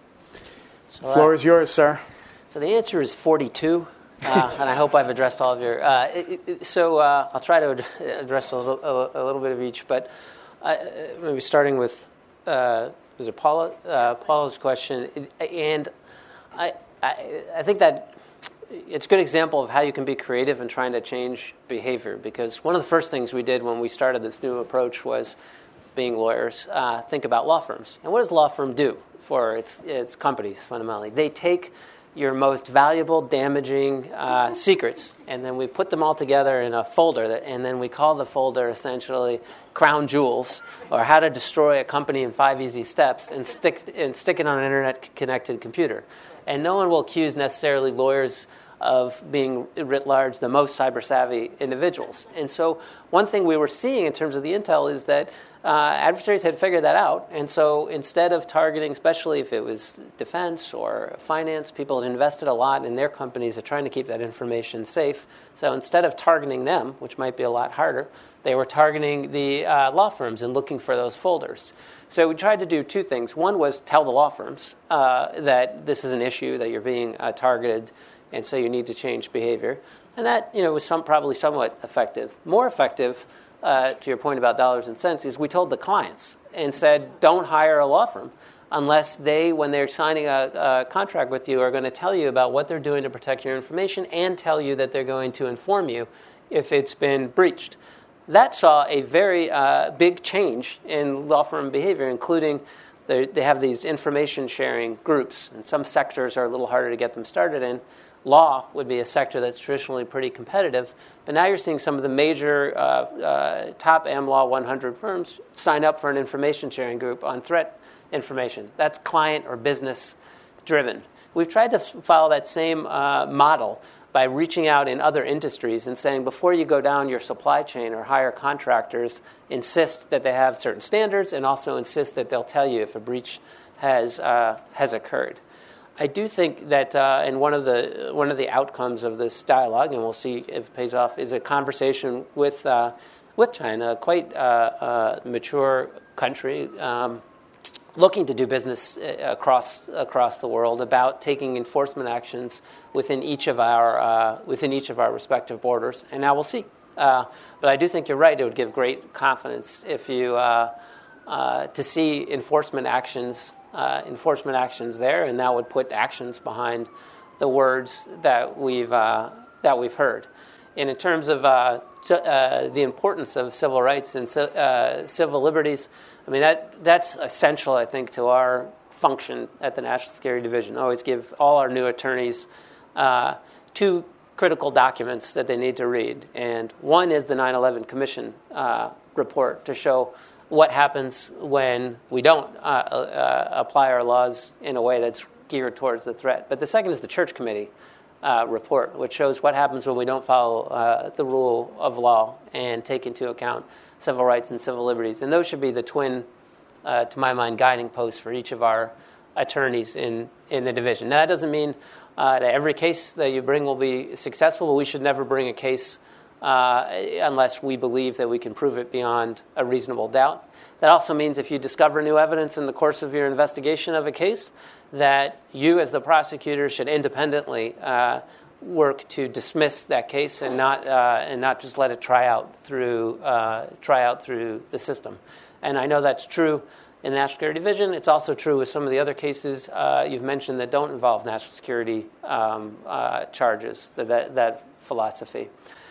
So, the floor uh, is yours, sir. So the answer is forty-two, uh, and I hope I've addressed all of your. Uh, it, it, so uh, I'll try to address a little, a, a little bit of each, but uh, maybe starting with uh, was it Paula? Uh, Paula's question, and I, I, I think that it's a good example of how you can be creative in trying to change behavior. Because one of the first things we did when we started this new approach was, being lawyers, uh, think about law firms. And what does a law firm do for its its companies fundamentally? They take your most valuable, damaging uh, secrets, and then we put them all together in a folder, that, and then we call the folder essentially Crown Jewels, or How to Destroy a Company in Five Easy Steps, and stick and stick it on an internet-connected computer. And no one will accuse necessarily lawyers of being, writ large, the most cyber-savvy individuals. And so one thing we were seeing in terms of the intel is that uh, adversaries had figured that out. And so instead of targeting, especially if it was defense or finance, people had invested a lot in their companies at trying to keep that information safe. So instead of targeting them, which might be a lot harder, they were targeting the uh, law firms and looking for those folders. So we tried to do two things. One was tell the law firms uh, that this is an issue, that you're being uh, targeted, and so you need to change behavior. And that, you know, was some probably somewhat effective. More effective, uh, to your point about dollars and cents, is we told the clients and said, don't hire a law firm unless they, when they're signing a, a contract with you, are going to tell you about what they're doing to protect your information and tell you that they're going to inform you if it's been breached. That saw a very uh, big change in law firm behavior, including they have these information sharing groups, and some sectors are a little harder to get them started in. Law would be a sector that's traditionally pretty competitive, but now you're seeing some of the major uh, uh, top Am Law one hundred firms sign up for an information sharing group on threat information. That's client or business driven. We've tried to follow that same uh, model by reaching out in other industries and saying, before you go down your supply chain or hire contractors, insist that they have certain standards and also insist that they'll tell you if a breach has uh, has occurred. I do think that, uh, and one of the one of the outcomes of this dialogue, and we'll see if it pays off, is a conversation with uh, with China, a quite uh, uh, mature country, um, looking to do business across across the world, about taking enforcement actions within each of our uh, within each of our respective borders. And now we'll see. Uh, but I do think you're right. It would give great confidence if you uh, uh, to see enforcement actions. Uh, enforcement actions there, and that would put actions behind the words that we've uh, that we've heard. And in terms of uh, t- uh, the importance of civil rights and ci- uh, civil liberties, I mean that that's essential, I think, to our function at the National Security Division. I always give all our new attorneys uh, two critical documents that they need to read, and one is the nine eleven Commission uh, report to show what happens when we don't uh, uh, apply our laws in a way that's geared towards the threat. But the second is the Church Committee uh, report, which shows what happens when we don't follow uh, the rule of law and take into account civil rights and civil liberties. And those should be the twin, uh, to my mind, guiding posts for each of our attorneys in, in the division. Now, that doesn't mean uh, that every case that you bring will be successful, but we should never bring a case Uh, unless we believe that we can prove it beyond a reasonable doubt. That also means if you discover new evidence in the course of your investigation of a case, that you as the prosecutor should independently uh, work to dismiss that case and not uh, and not just let it try out through uh, try out through the system. And I know that's true in the National Security Division. It's also true with some of the other cases uh, you've mentioned that don't involve national security um, uh, charges, that, that, that philosophy.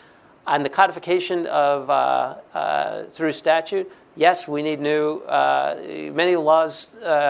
On the codification of uh, uh, through statute, yes, we need new. Uh, many laws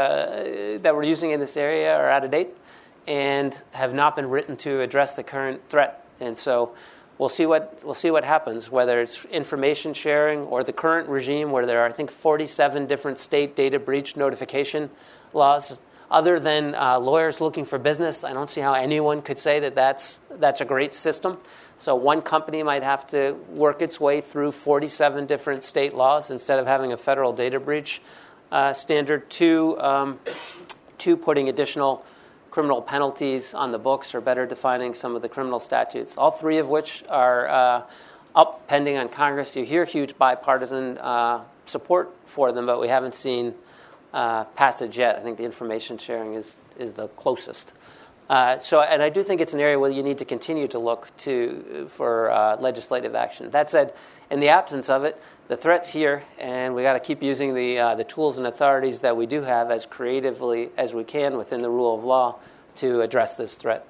uh, that we're using in this area are out of date and have not been written to address the current threat. And so, we'll see what we'll see what happens. Whether it's information sharing or the current regime, where there are, I think, forty-seven different state data breach notification laws. Other than uh, lawyers looking for business, I don't see how anyone could say that that's that's a great system. So one company might have to work its way through forty-seven different state laws instead of having a federal data breach uh, standard. Two, um, two, putting additional criminal penalties on the books or better defining some of the criminal statutes, all three of which are uh, up pending on Congress. You hear huge bipartisan uh, support for them, but we haven't seen uh, passage yet. I think the information sharing is, is the closest. Uh, so, and I do think it's an area where you need to continue to look to for uh, legislative action. That said, in the absence of it, the threat's here, and we got to keep using the uh, the tools and authorities that we do have as creatively as we can within the rule of law to address this threat.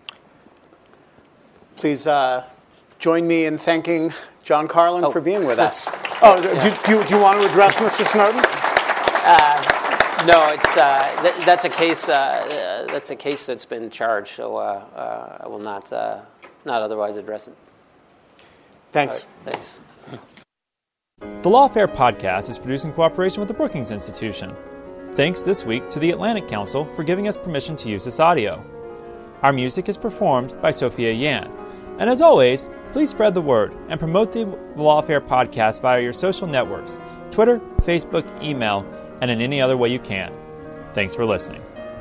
Please uh, join me in thanking John Carlin oh. for being with us. Oh, yeah. do, do, do you want to address Mister Snowden? Uh, no, it's uh, th- that's a case. Uh, that's a case that's been charged, so uh, uh, I will not uh, not otherwise address it. Thanks. Right, thanks. The Lawfare podcast is produced in cooperation with the Brookings Institution. Thanks this week to the Atlantic Council for giving us permission to use this audio. Our music is performed by Sophia Yan. And as always, please spread the word and promote the Lawfare podcast via your social networks, Twitter, Facebook, email, and in any other way you can. Thanks for listening.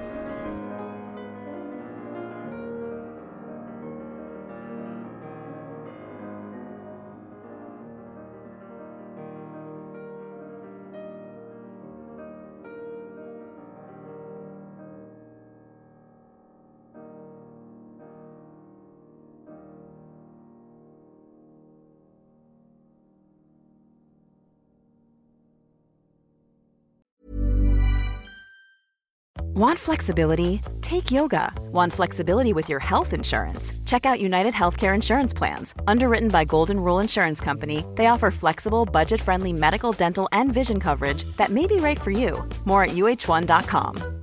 Want flexibility? Take yoga. Want flexibility with your health insurance? Check out United Healthcare Insurance Plans. Underwritten by Golden Rule Insurance Company, they offer flexible, budget-friendly medical, dental, and vision coverage that may be right for you. More at U H one dot com.